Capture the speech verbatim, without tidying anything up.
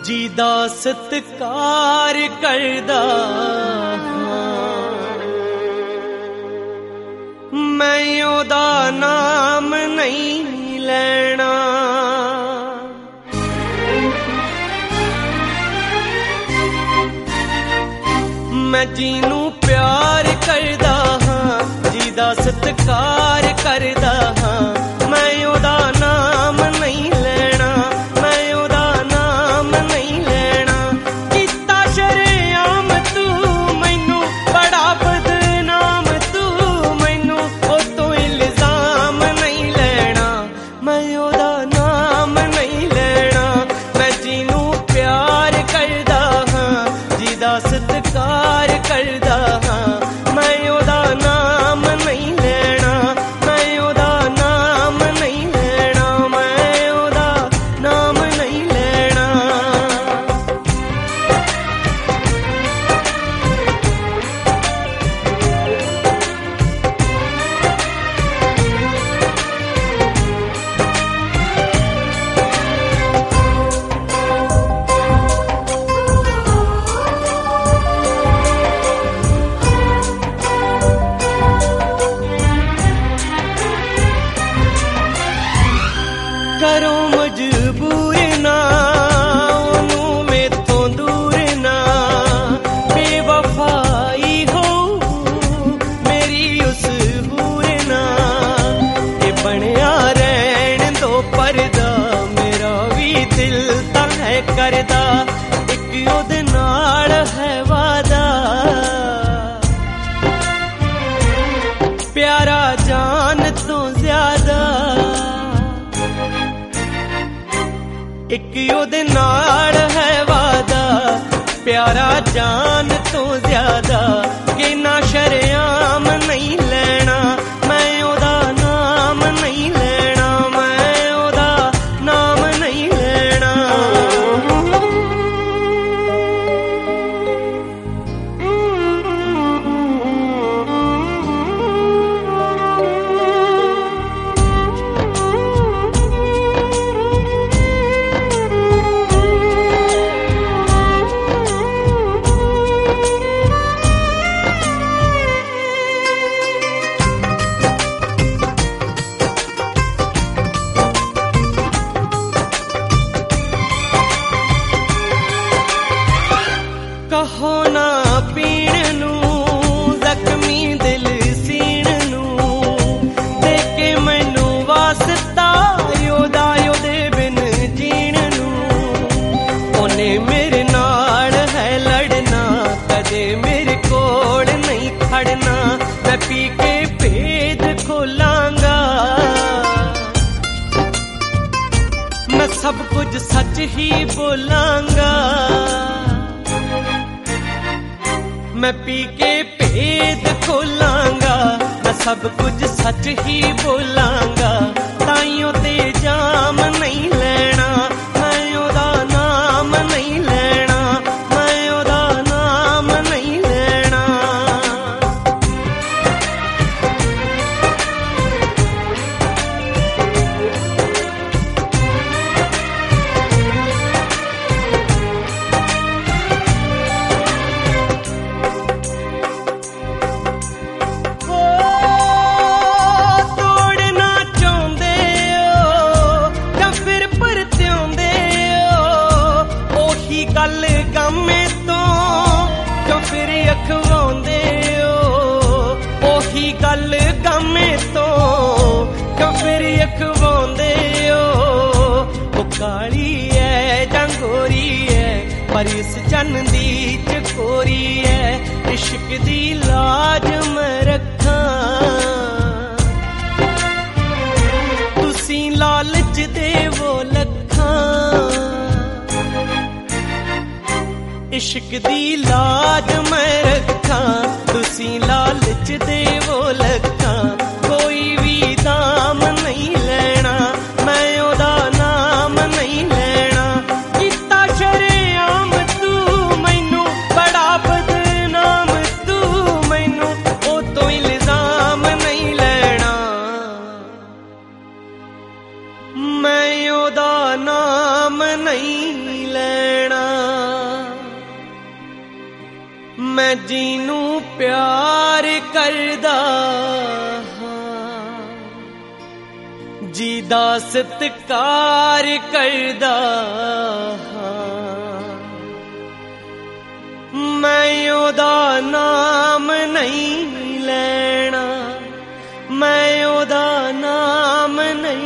ਜਿਹਦਾ ਸਤਿਕਾਰ ਕਰਦਾ ਮੈਂ ਉਹਦਾ ਨਾਮ ਨਹੀਂ ਲੈਣਾ। ਮੈਂ ਜਿਹਨੂੰ ਪਿਆਰ ਕਰਦਾ ਹਾਂ, ਜਿਹਦਾ ਸਤਿਕਾਰ ਕਰਦਾ ਹਾਂ, ਮੈਂ ਉਹਦਾ ਨਾਮ ਨਹੀਂ ਲੈਣਾ, ਮੈਂ ਉਹਦਾ ਨਾਮ ਨਹੀਂ ਲੈਣਾ। ਕੀਤਾ ਸ਼ਰੇਆਮ ਤੂੰ ਮੈਨੂੰ ਬੜਾ ਬਦਨਾਮ, ਤੂੰ ਮੈਨੂੰ ਉਹ ਤੋਂ ਇਲਜ਼ਾਮ ਨਹੀਂ ਲੈਣਾ, ਮੈਂ ਉਹਦਾ ਨਾਮ ਨਹੀਂ ਲੈਣਾ। ਮੈਂ ਜਿਹਨੂੰ ਪਿਆਰ ਕਰਦਾ ਹਾਂ, ਜਿਹਦਾ ਸਤਿਕਾਰ ਕਰਦਾ ਹਾਂ, ਮੈਂ ਉਹਦਾ ਨਾਮ ਨਹੀਂ ਲੈਣਾ, ਮੈਂ ਉਹਦਾ ਨਾਮ ਨਹੀਂ ਲੈਣਾ, ਮੈਂ ਉਹਦਾ ਨਾਮ ਨਹੀਂ ਲੈਣਾ। ਕਰੋ ਮਜਬੂਰ ਨਾ ਉਹਨੂੰ ਮੈਥੋਂ ਦੂਰ ਨਾ, ਬੇਵਫਾਈ ਹੋ ਮੇਰੀ ਉਸ ਹੂਰ ਨਾ। ਇਹ ਬਣਿਆ ਰਹਿਣ ਦੋ ਪਰਦਾ, ਮੇਰਾ ਵੀ ਦਿਲ ਤਾਂ ਹੈ ਕਰਦਾ, ਇੱਕ ਉਹਦੇ ਨਾਲ ਹੈ ਵਾਦਾ। ਪਿਆਰਾ ਜਾਨ ਤੋਂ ਜ਼ਿਆਦਾ, ਇੱਕ ਉਹਦੇ ਨਾਲ ਹੈ ਵਾਦਾ। ਪਿਆਰਾ ਜਾਨ ਤੋਂ ਜ਼ਿਆਦਾ, ਕਿ ਨਾ ਸ਼ਰੇਆਮ ਨਹੀਂ ਲੈਣਾ, ਮੈਂ ਉਹਦਾ ਨਾਮ ਨਹੀਂ ਲੈਣਾ, ਮੈਂ ਉਹਦਾ ਨਾਮ ਨਹੀਂ ਲੈਣਾ। ਕਹੋ ਨਾ ਪੀਣ ਨੂੰ ਜ਼ਖਮੀ ਦਿਲ ਸੀਣ ਨੂੰ, ਦੇ ਕੇ ਮੈਨੂੰ ਵਾਸਤਾ ਉਹਦਾ ਉਹਦੇ ਬਿਨ ਜੀਣ ਨੂੰ। ਉਹਨੇ ਮੇਰੇ ਨਾਲ ਹੈ ਲੜਨਾ, ਕਦੇ ਮੇਰੇ ਕੋਲ ਨਹੀਂ ਖੜਨਾ। ਮੈਂ ਪੀ ਕੇ ਭੇਦ ਖੋਲਾਂਗਾ, ਮੈਂ ਸਭ ਕੁਝ ਸੱਚ ਹੀ ਬੋਲਾਂਗਾ। ਮੈਂ ਪੀ ਕੇ ਭੇਦ ਖੋਲਾਂਗਾ, ਮੈਂ ਸਭ ਕੁਝ ਸੱਚ ਹੀ ਬੋਲਾਂਗਾ। ਤਾਈਓ ਤੇ ਜਾਮ ਨਹੀਂ ਲੈਣਾ, ਮੈਂ ਉਹਦਾ ਨਾਮ ਨਹੀਂ ਲੈਣਾ, ਮੈਂ ਉਹਦਾ ਨਾਮ ਨਹੀਂ ਲੈਣਾ। ਗੱਲ ਗਾਮੇ ਤੋਂ ਕਿਉਂ ਫਿਰ ਅਖਵਾਉਂਦੇ ਓ, ਉਹੀ ਗੱਲ ਗਾਮੇ ਤੋਂ ਕਿਉਂ ਫਿਰ ਅਖਵਾਉਂਦੇ ਓ। ਉਹ ਕਾਲੀ ਐ ਜਾਂ ਗੋਰੀ ਐ, ਪਰ ਇਸ ਚੰਨ ਦੀ ਚਕੋਰੀ ਐ। ਇਸ਼ਕ ਦੀ ਲਾਜ ਮੈਂ ਰੱਖਾਂ, ਤੁਸੀਂ ਲਾਲਚ ਦੇਵੋ ਲੱਖਾਂ। इश्क दी लाज मैं रखा, तुसी लालच देवो लखा। कोई भी दाम नहीं लेना, मैं ओदा नाम नहीं लेना। किता शरेआम तू मैनू बड़ा बदनाम, तू मैनू ओ तो इल्जाम नहीं लेना, मैं ओदा नाम नहीं लेना। मैं जीनू प्यार करदा हां, जीदा सत्कार करदा हां। मैं ओदा नाम नहीं लैना, मैं ओदा नाम नहीं